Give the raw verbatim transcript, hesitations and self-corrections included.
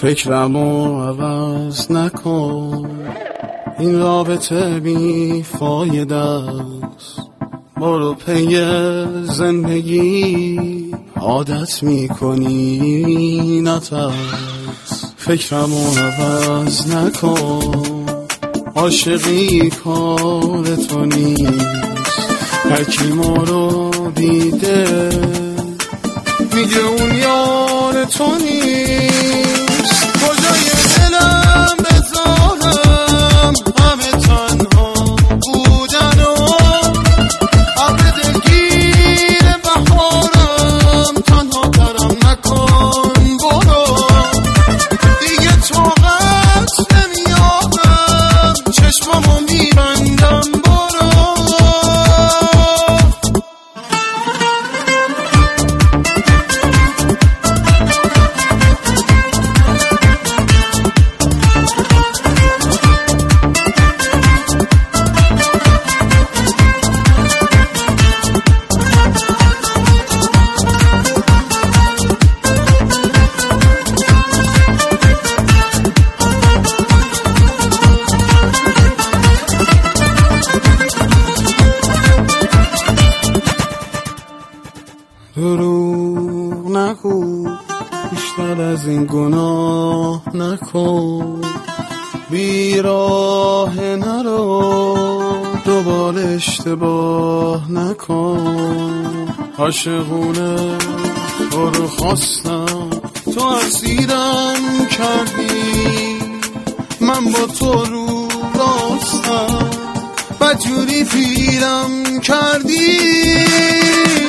فکرمو عوض نکن، این رابطه بی فایده است. برو پی زندگی، عادت میکنی نترس. فکرمو عوض نکن، عاشقی کار تو نیست. هرکی ما رو دیده میگه اون یار تو نیست. کجای دلم بذارم همه تنها بودن و ابر دلگیر بهارم، تنها درم نکن برو دیگه، طاقت نمیارم چشمامو میبندم برو. دروغ نگو، بیشتر از این گناه نکن. بیراه نرو، دوباره اشتباه نکن. عاشقونه تو رو خواستم، تو اسیرم کردی. من با تو رو راستم، بدجوری پیرم کردی.